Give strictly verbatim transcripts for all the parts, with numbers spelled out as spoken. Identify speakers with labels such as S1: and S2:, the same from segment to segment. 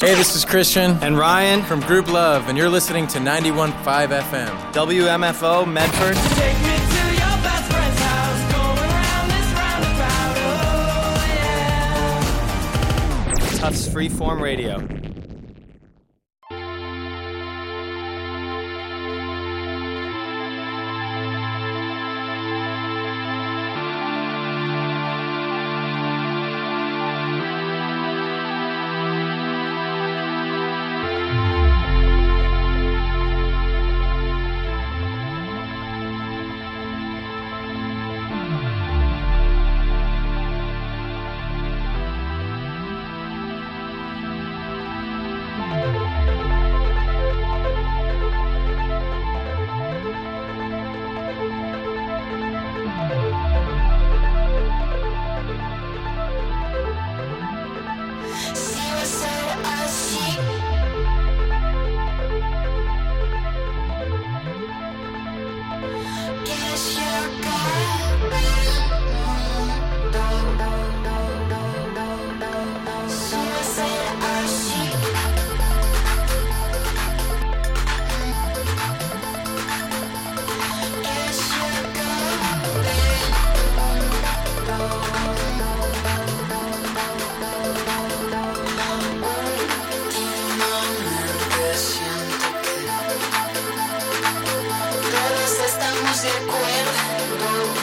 S1: Hey, this is Christian
S2: and Ryan
S1: from Group Love, and you're listening to ninety-one point five F M.
S2: W M F O, Medford.
S3: Take me to your best friend's house, going around this roundabout, oh yeah.
S2: Tufts Freeform Radio.
S4: Estamos de acuerdo.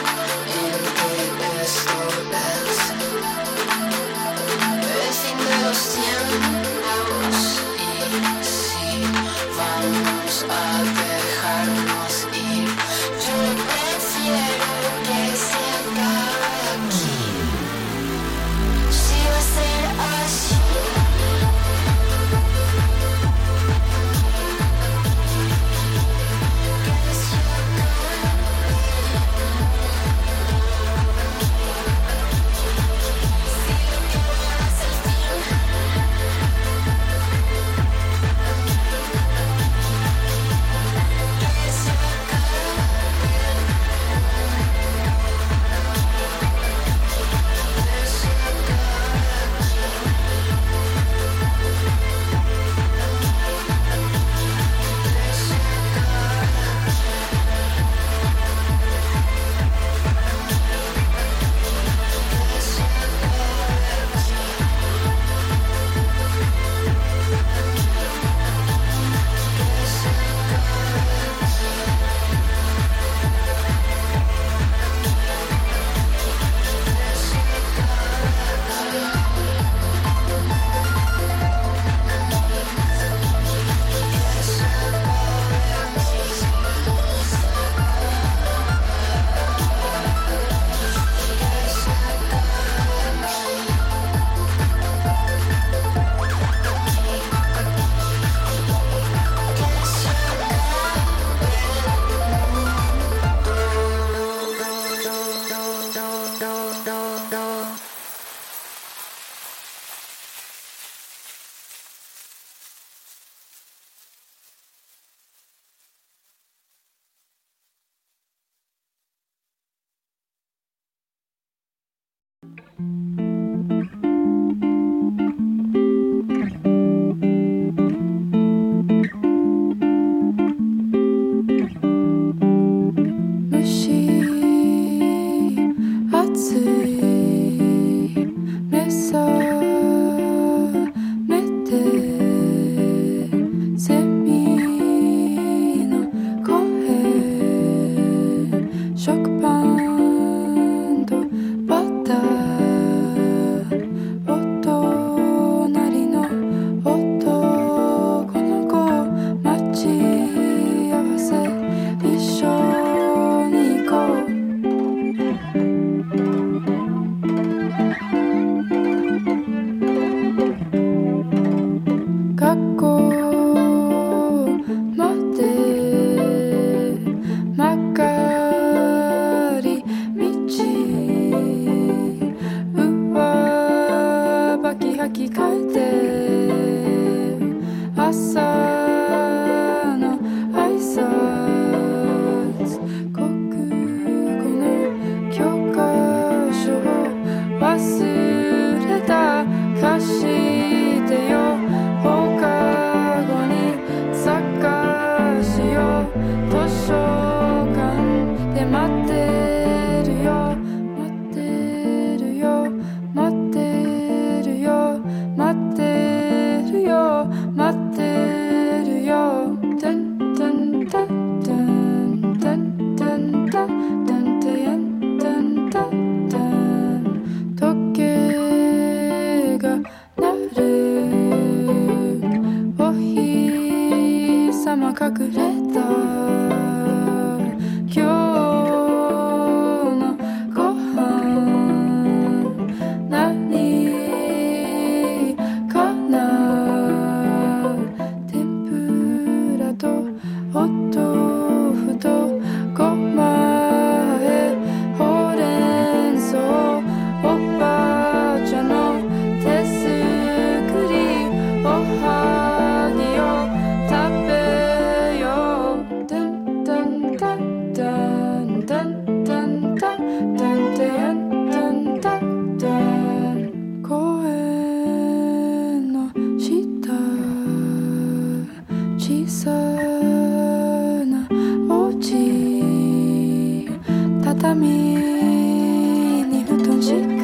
S4: 畳に布団敷く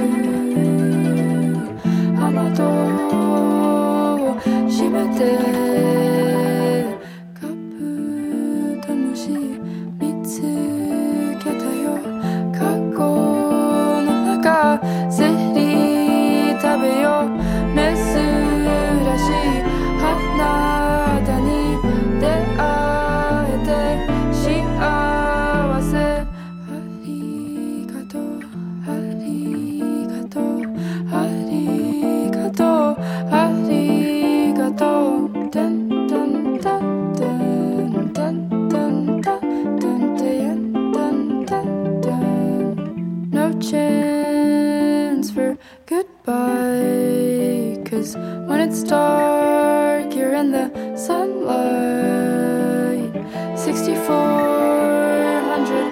S4: 雨戸を閉めてカブトムシ見つけたよカゴの中ゼリー食べよ珍しい花田に出会えて幸せありがとうありがとうありがとうありがとうタンタンタンタンタンタンタンタンタンタンタン No chance for goodbye 'cause when it's dark you're in the sunlight sixty-four hundred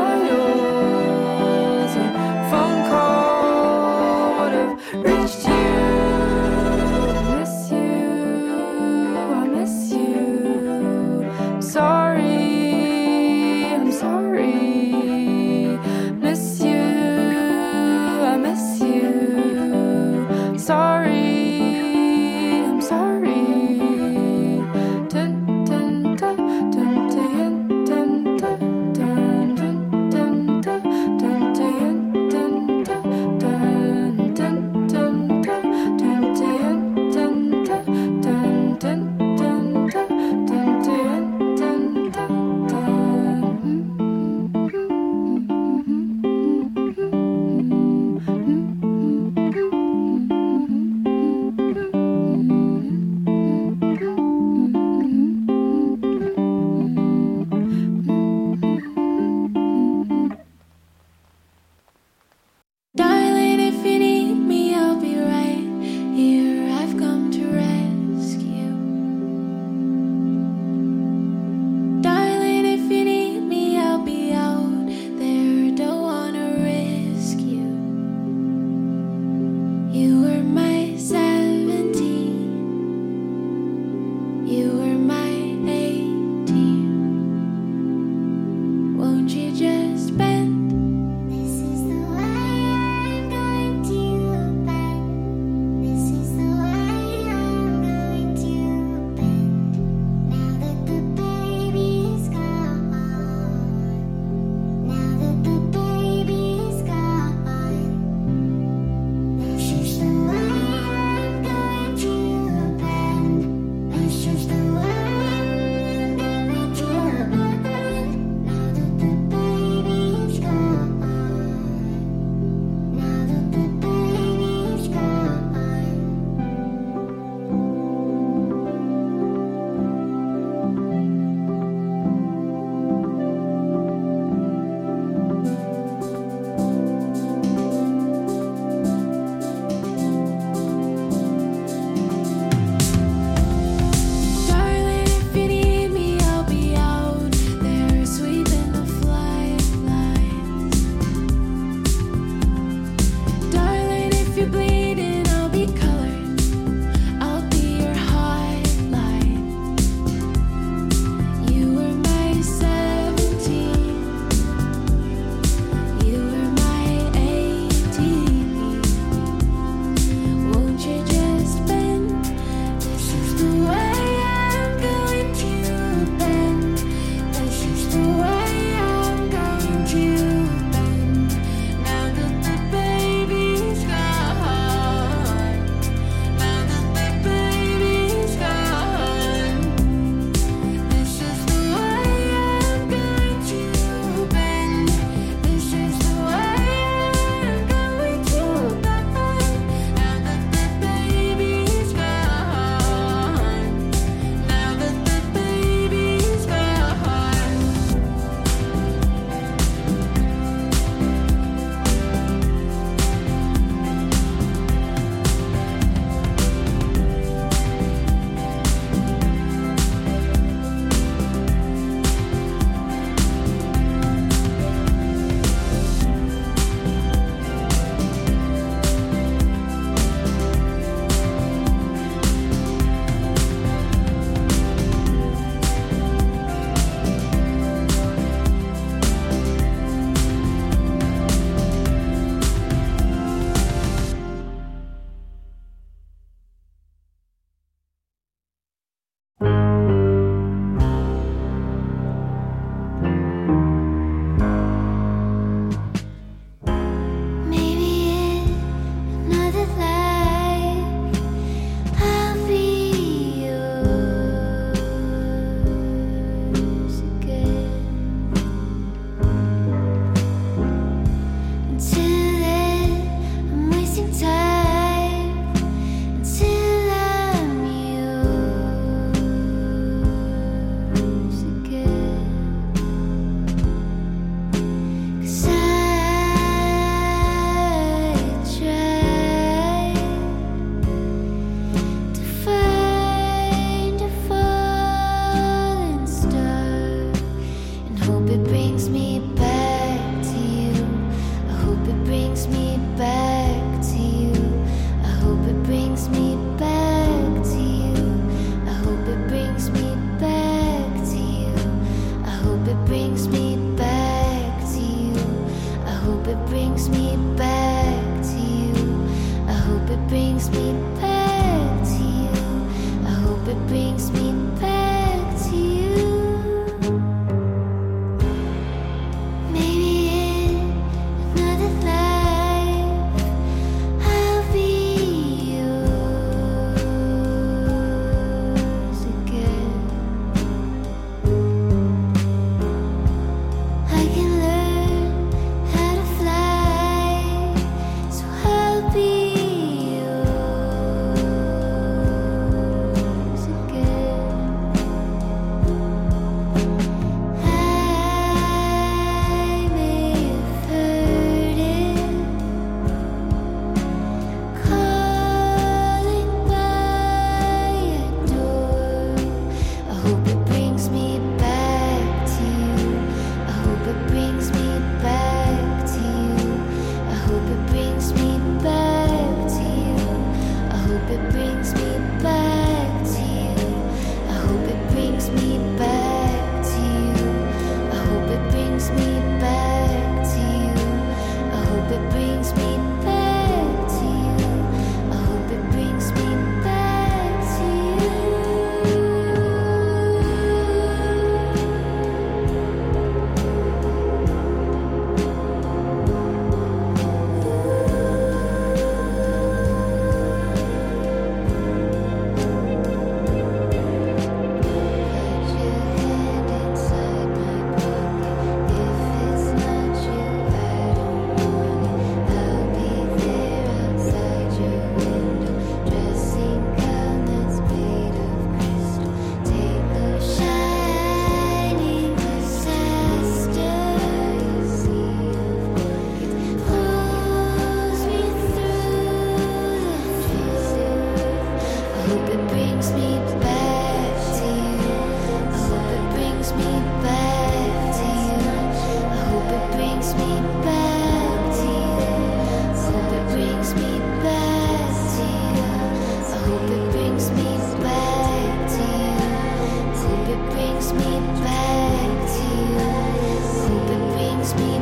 S4: miles a phone call would have reached you I miss you I miss you I'm sorry I'm sorry miss you I miss you I'm sorry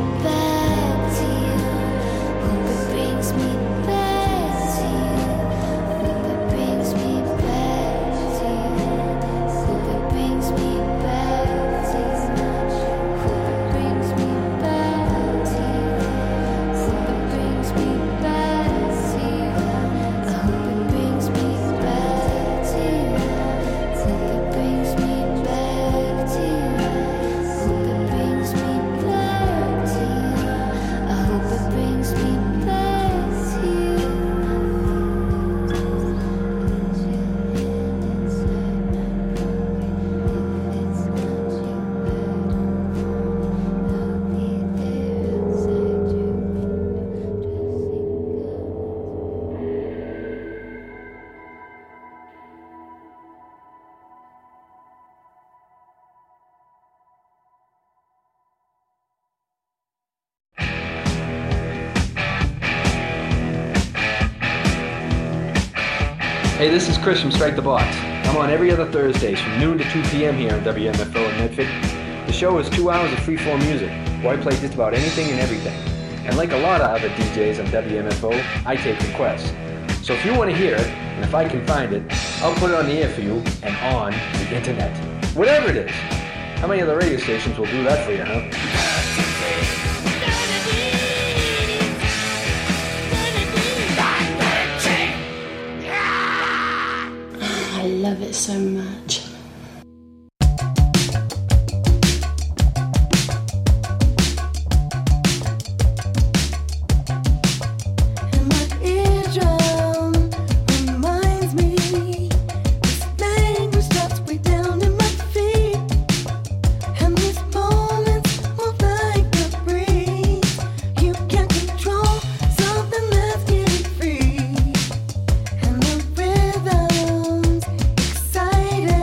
S5: Hey, this is Chris from Strike the Box. I'm on every other Thursdays from noon to two p.m. here on W M F O in Medford. The show is two hours of free-form music, where I play just about anything and everything. And like a lot of other D Js on W M F O, I take requests. So if you want to hear it, and if I can find it, I'll put it on the air for you and on the internet. Whatever it is. How many other radio stations will do that for you, huh?
S6: I love it so much.
S7: Excited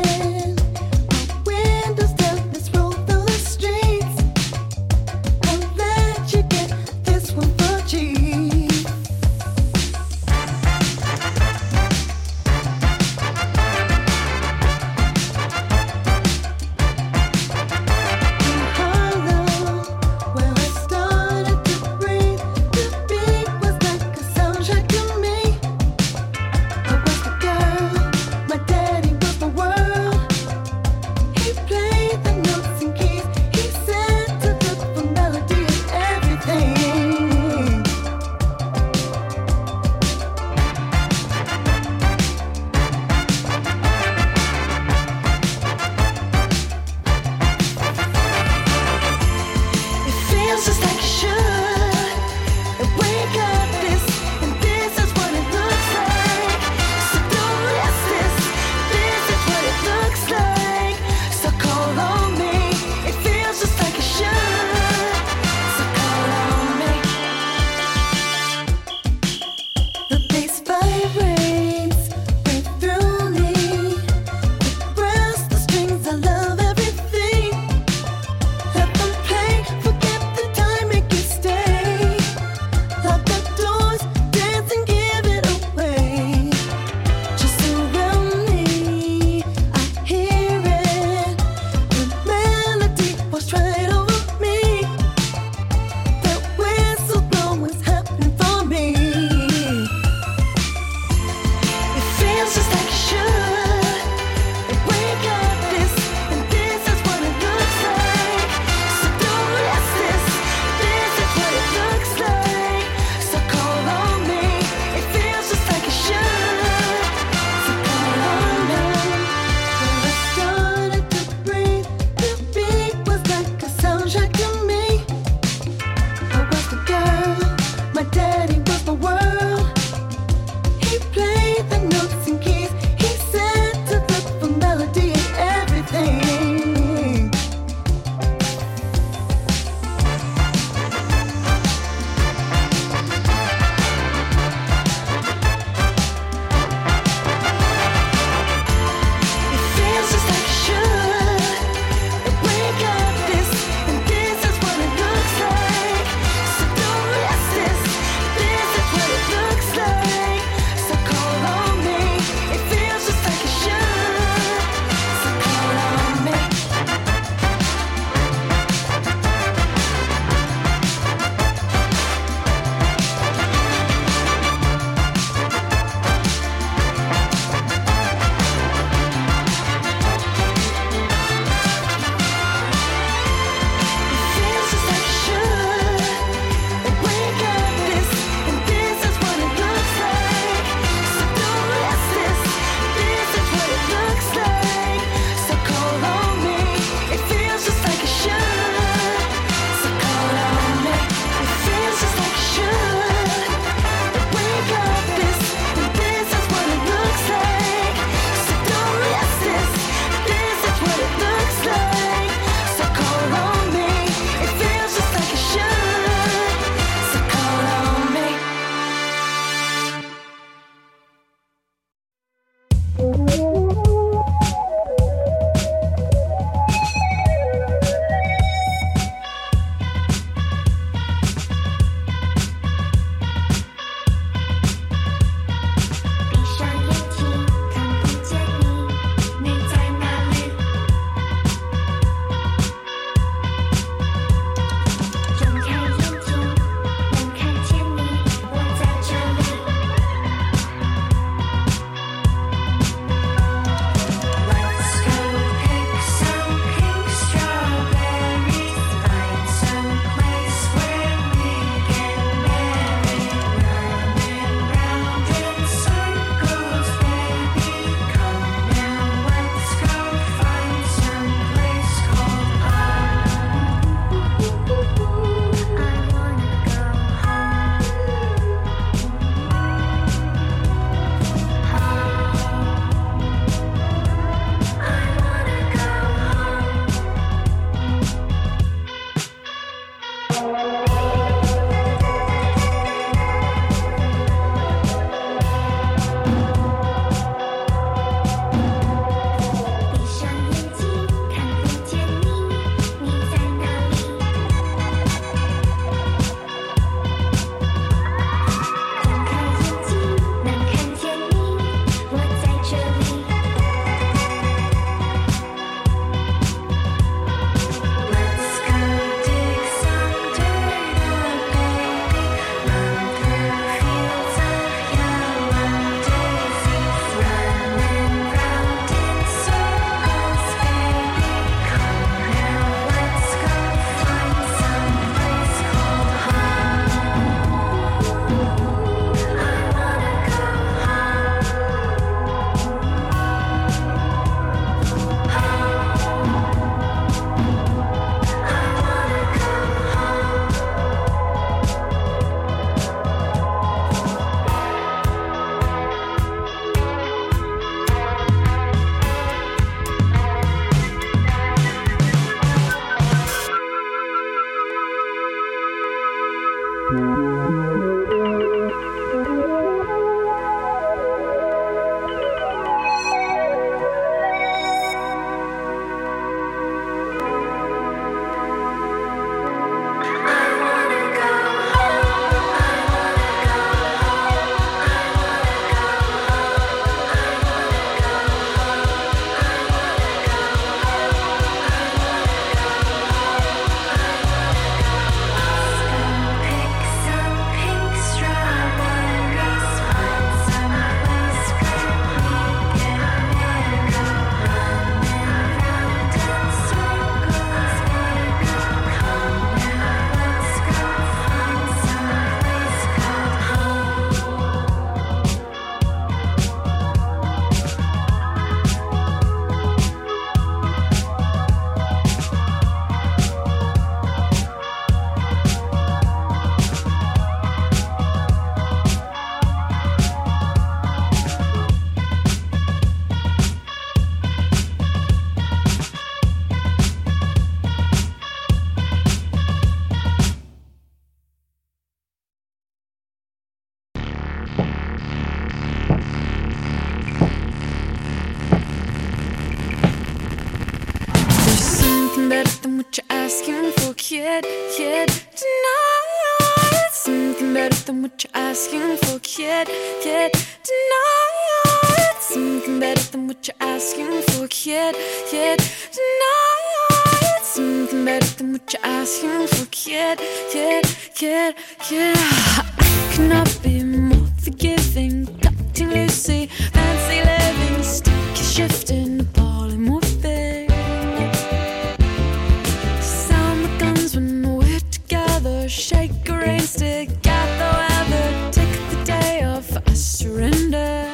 S4: Kid, kid, tonight. Something better than what you're asking for, kid, kid, tonight. Something better than what you're asking for, kid, kid, tonight. Something better than what you're asking for, kid, kid, kid, kid. I cannot be more forgiving, cutting loosely, fancy living, sticky shifting, polymorphing. Sound the guns when we're together, shake a rain stick, gather weather, take the day off, I surrender.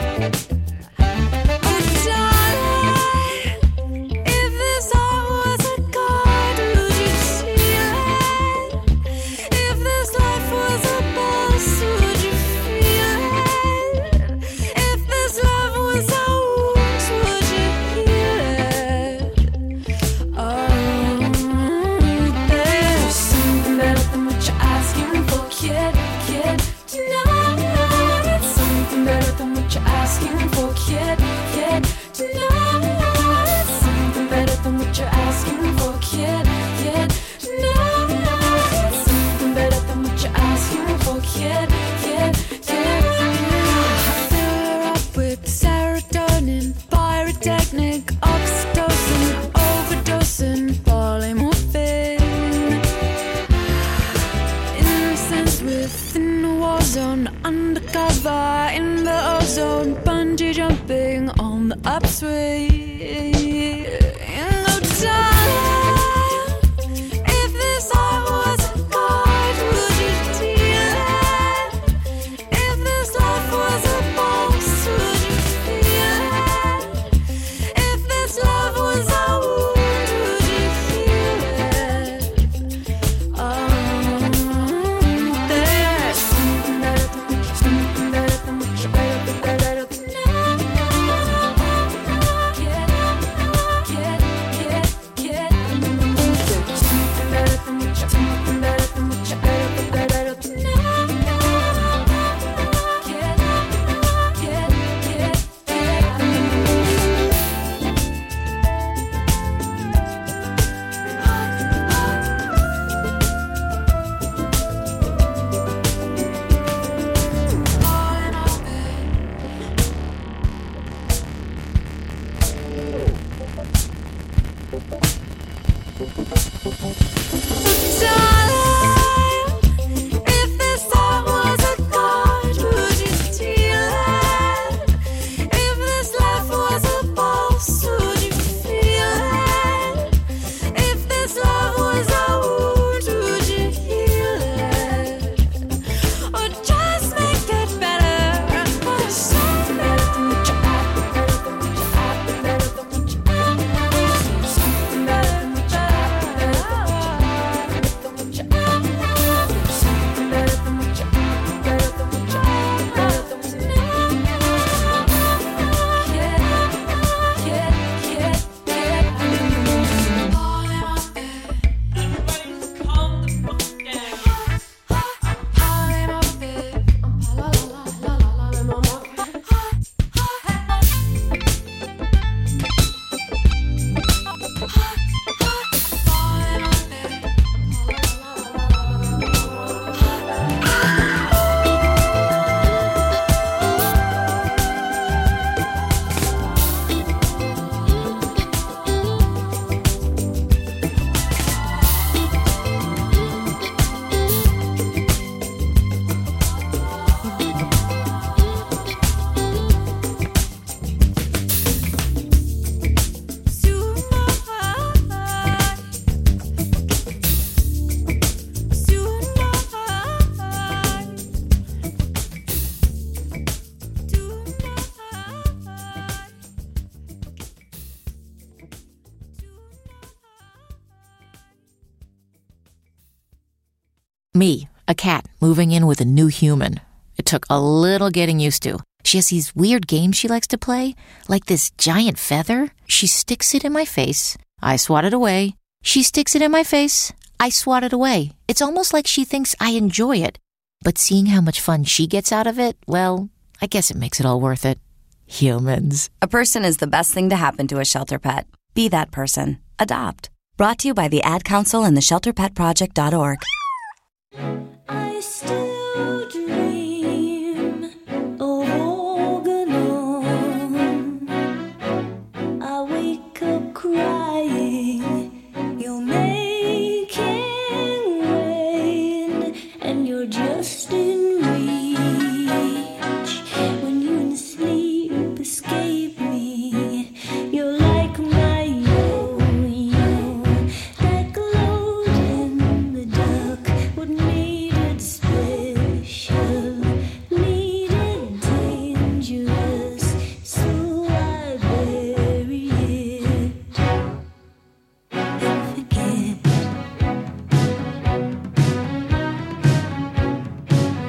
S4: Undercover in the ozone, bungee jumping on the upswing. In no time, if this heart was a guide, would you deal it? If this life was a boss, would you feel it? If this love was a wound, would you heal it? Oh, there's something better than something better than what you're better, better, better than now. Kid, kid, kid, kid.
S7: Me, a cat, moving in with a new human. It took a little getting used to. She has these weird games she likes to play, like this giant feather. She sticks it in my face. I swat it away. She sticks it in my face. I swat it away. It's almost like she thinks I enjoy it. But seeing how much fun she gets out of it, well, I guess it makes it all worth it. Humans.
S8: A person is the best thing to happen to a shelter pet. Be that person. Adopt. Brought to you by the Ad Council and the shelter pet project dot org.
S3: I still dream of Organon. I wake up crying. You're making rain, and you're just in reach. When you in sleep escape me, you're like my yo-yo that glowed in the dark. What made it special? Made it dangerous, so I bury it and forget.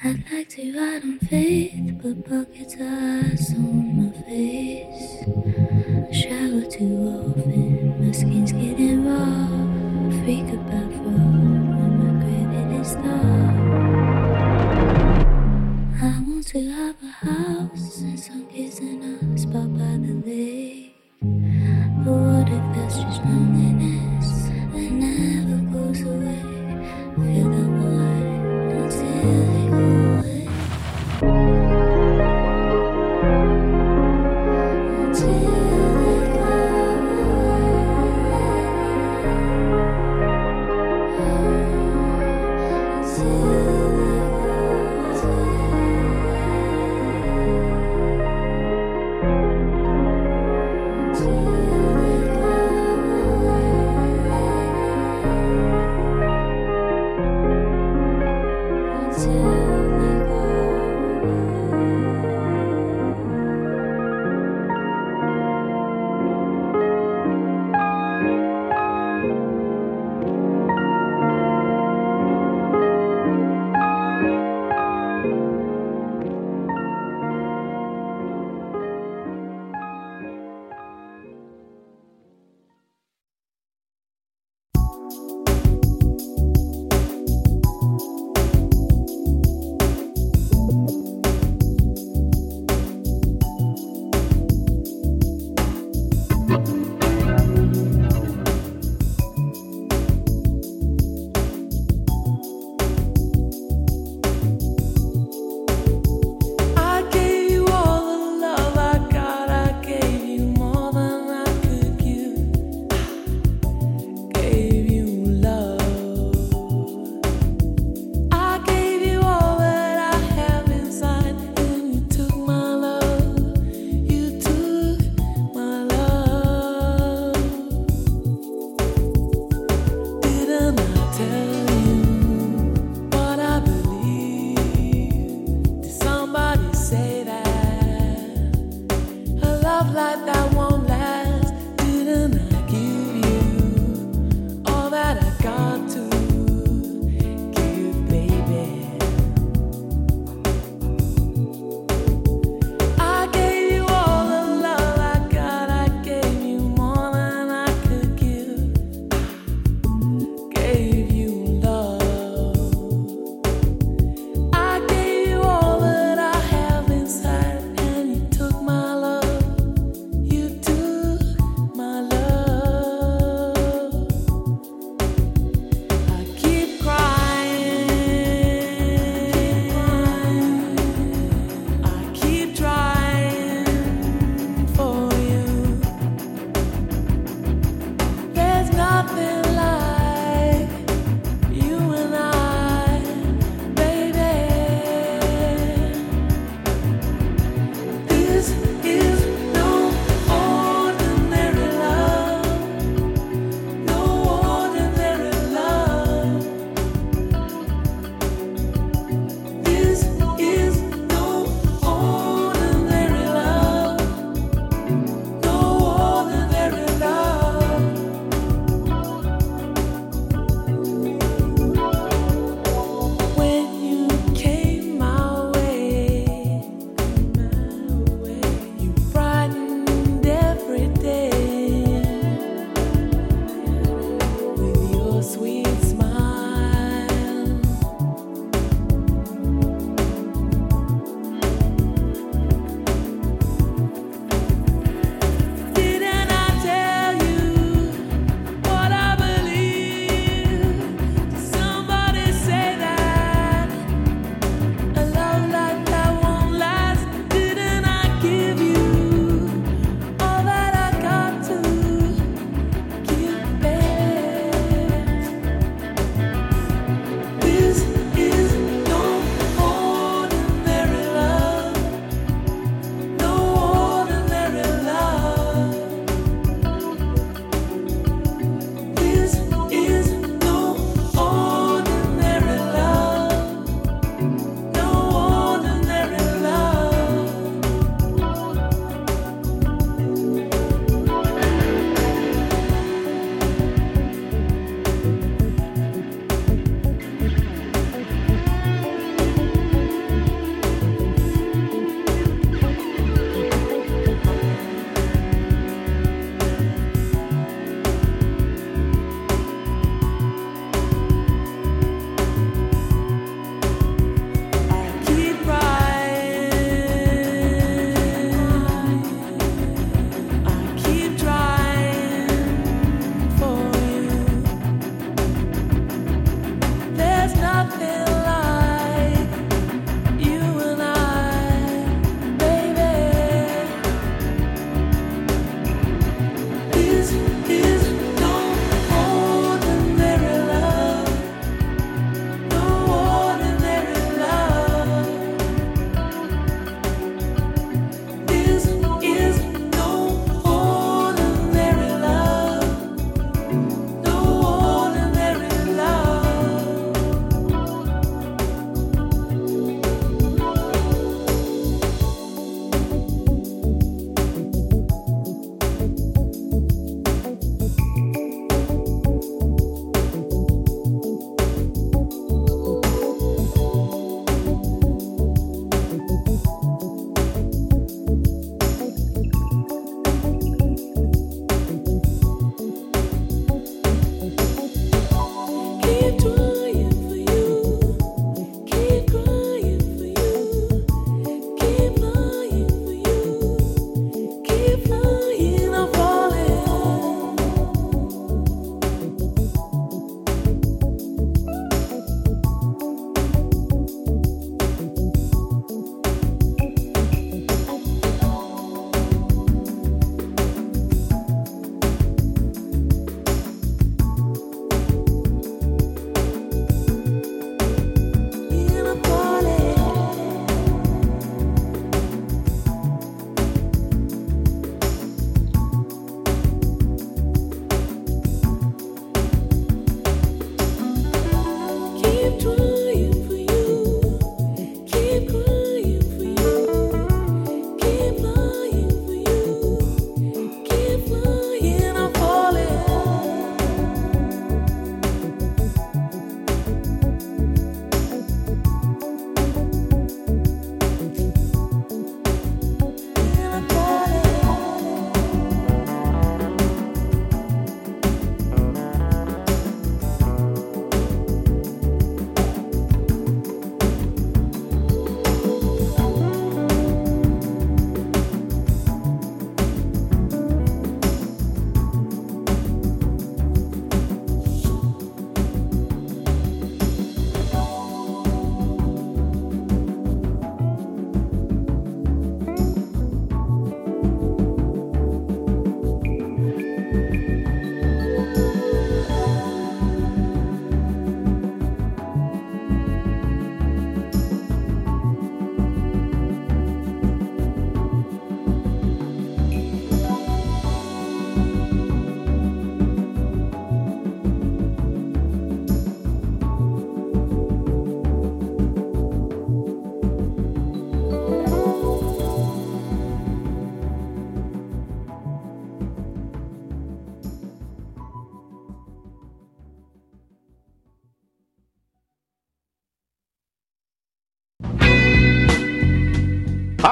S9: I'd like to ride on faith, but buckets of ice on my face. I shower too often, my skin's getting raw. Freak about fraud when my credit is low. I want to have a house and some kids in a spot by the lake. But what if that's just loneliness that never goes away? Feel the void until they go away. Until they go
S3: You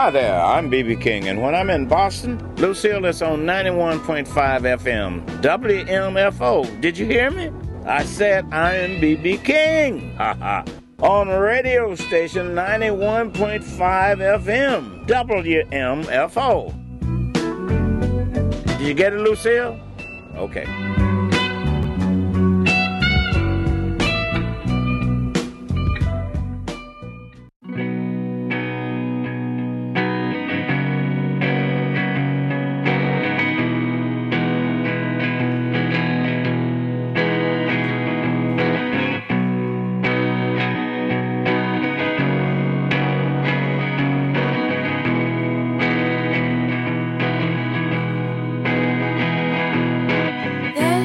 S10: Hi there, I'm B B King, and when I'm in Boston, Lucille is on ninety-one point five F M, W M F O. Did you hear me? I said I am B B King. Ha ha. On radio station ninety-one point five F M, W M F O. Did you get it, Lucille? Okay.
S4: There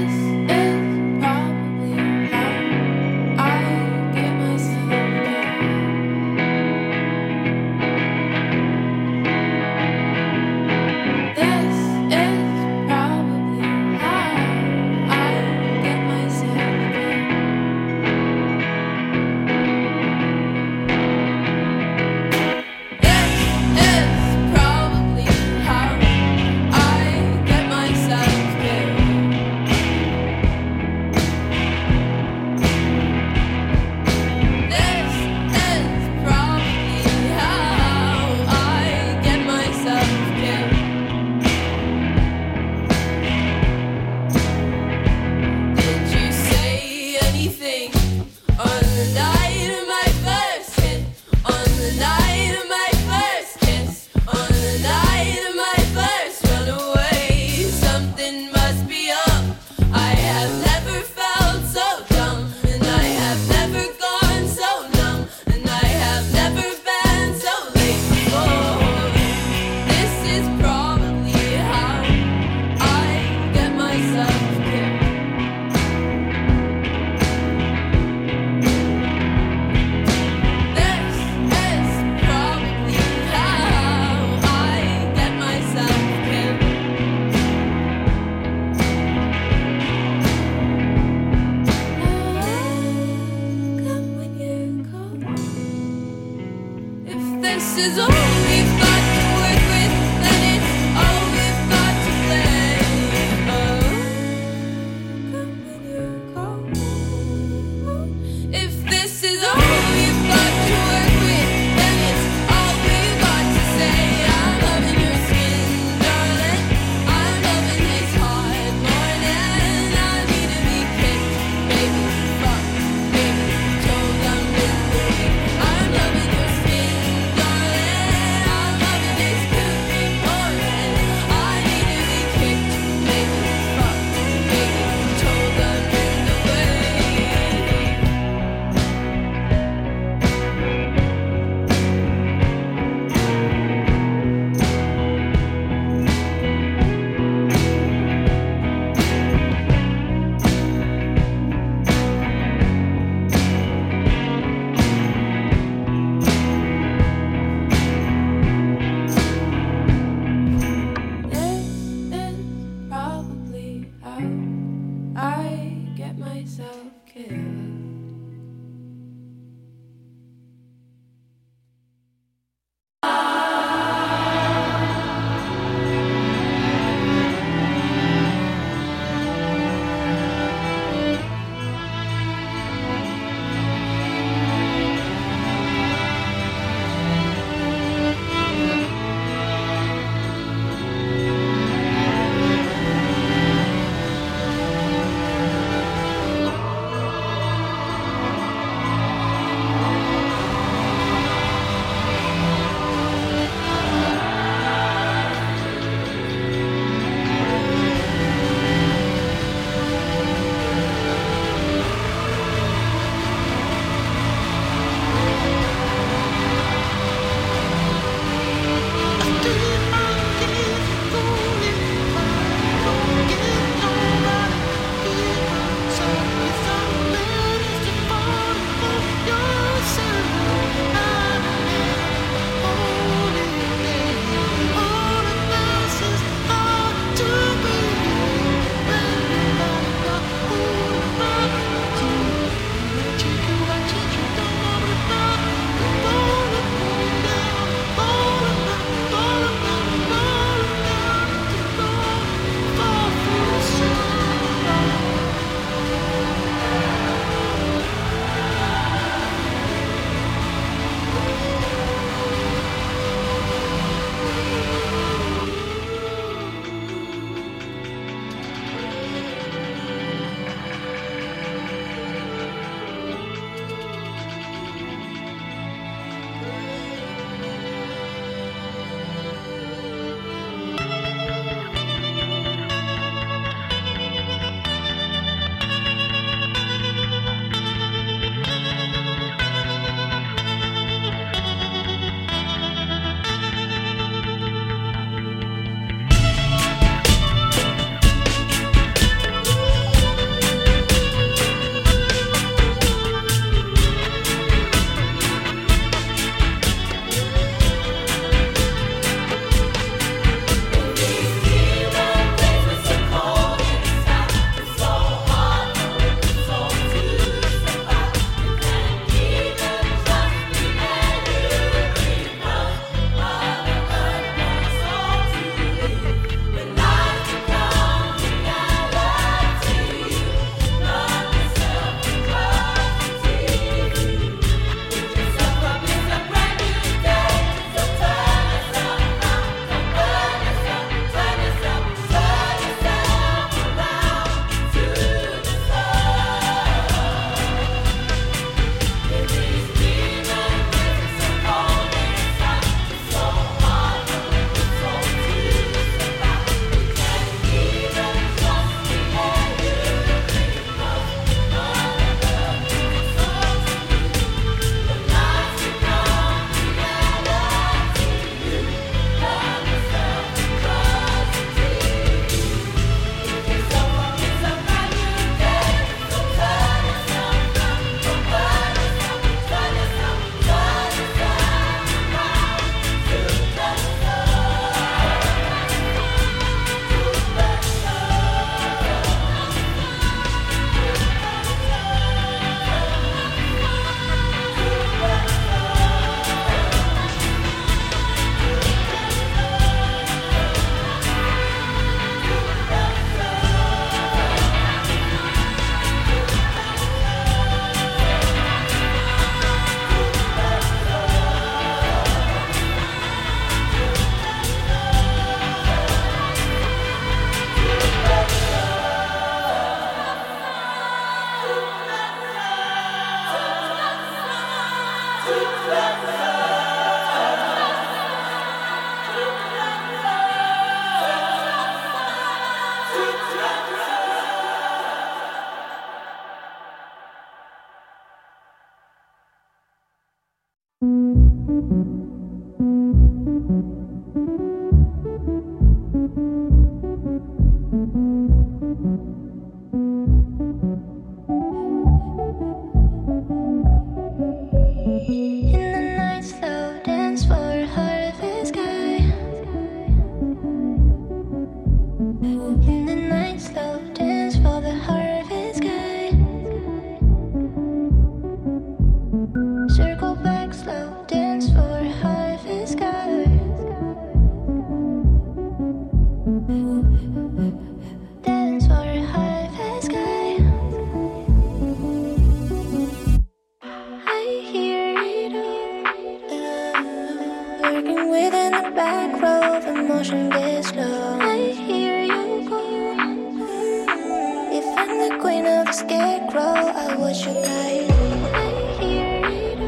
S9: the scarecrow. I watch you guide. I hear it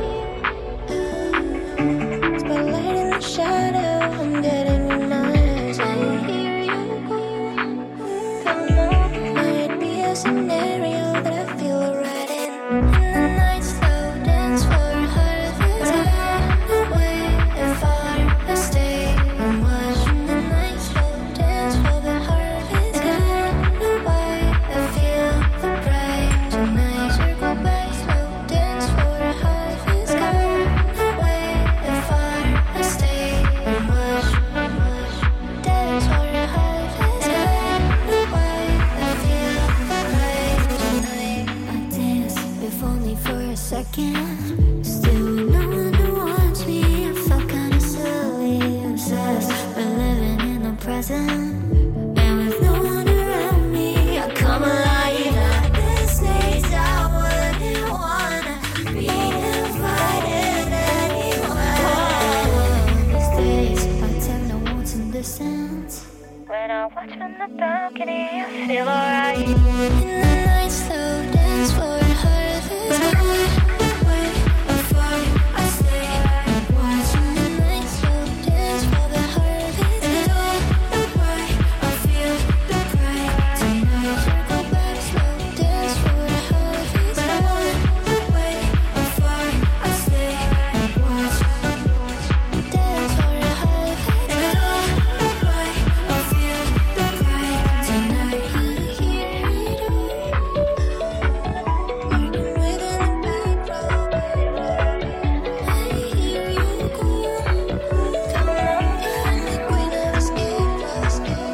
S9: all. Spotlight in the shadow. I'm getting in my eyes. I hear you go. Come on, might be a scenario that I feel right in. In the night, slow dance for heart that's high. Way and far, I stay and watch. In the night, slow dance for the heart that's high. Why I feel the bright tonight. Circle back, slow dance for the heart that's high. Way and far, I stay and watch. Dance for the heart that's high. Why I feel the bright tonight. I dance if only for a second. Still no one who wants me. I felt kinda silly, obsessed. We're living in the present, and with no one around me, I come alive at this stage. I wouldn't wanna be invited anywhere. These days, I take no wants in distance. When I watch from the balcony, I feel alright. In the night, slow dance for a heart that's high. Way afar, I stay and watch. In the night, slow dance for the heart that's high. Why I feel the bright tonight. Circle back, slow dance for the heart that's high. Way afar, I stay and watch. Dance for the heart that's high. Why I feel the bright tonight. I hear it all. Working within the back row. I hear you go. Come on, behind the queen of the scarecrow.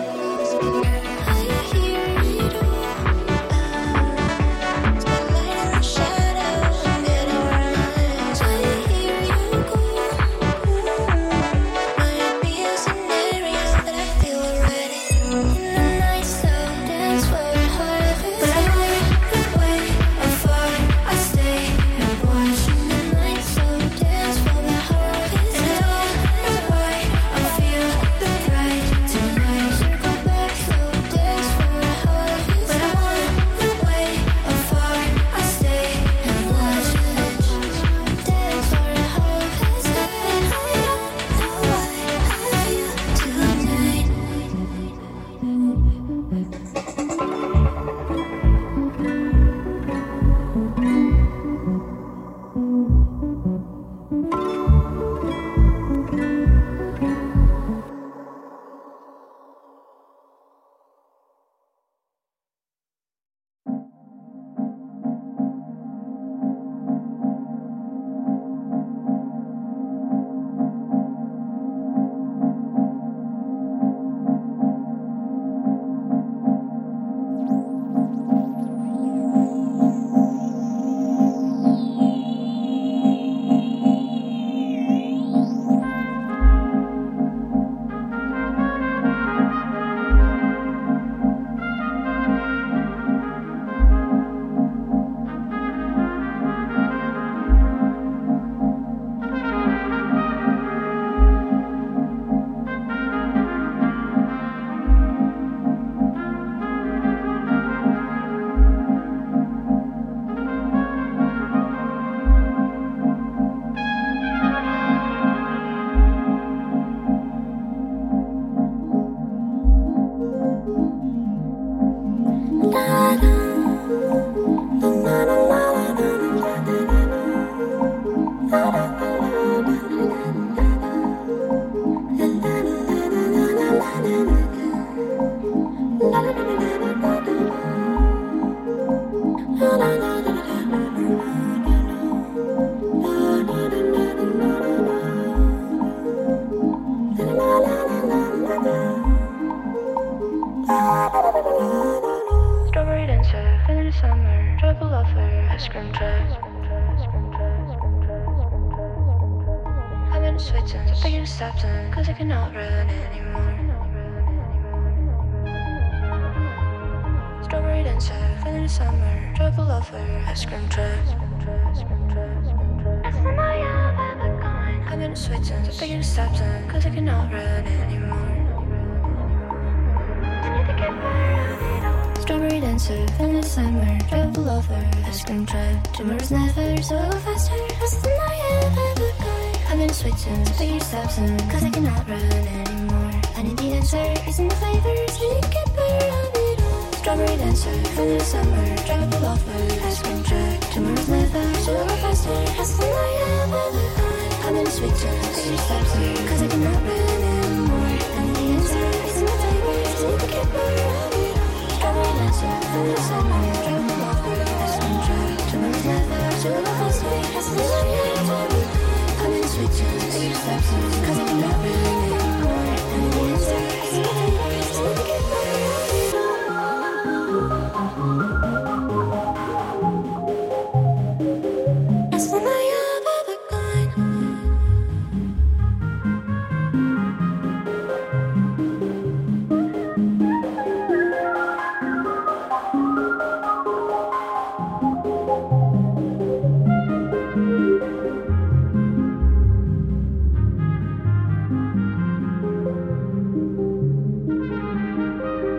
S9: I hear it all. Spotlight in the shadow. I'm getting reminded. I hear you go. Might be a scenario that I feel right in. In the night, slow dance for a heart that's high. Way afar, I stay and watch. In the night, slow dance for the heart that's high. Why I feel the bright tonight. Circle back, slow dance for a heart that's high. Way afar, I stay and watch. Dance for a heart that's high. Why I feel tonight. Strawberry dancer, feeling the summer, trouble lover, ice cream truck. I'm in the sweet sense, I'm taking steps in, cause I cannot run anymore. Strawberry dancer, feeling the summer, trouble lover, ice cream truck. That's the night I've ever gone. I'm in the sweet sense, I'm taking steps in, cause I cannot run anymore. I need to get rid of it all. Strawberry dancer. dancer in the summer, travel over ice cream truck. Tomorrow's never so faster than I have ever gone. I've been switching three steps in, cause I cannot run anymore. I need the answer, isn't the flavors, you get better of it all. Strawberry dancer in the summer, travel over ice cream truck. Tomorrow's never so faster than I have ever gone. I've been switching three steps in, cause I cannot run anymore.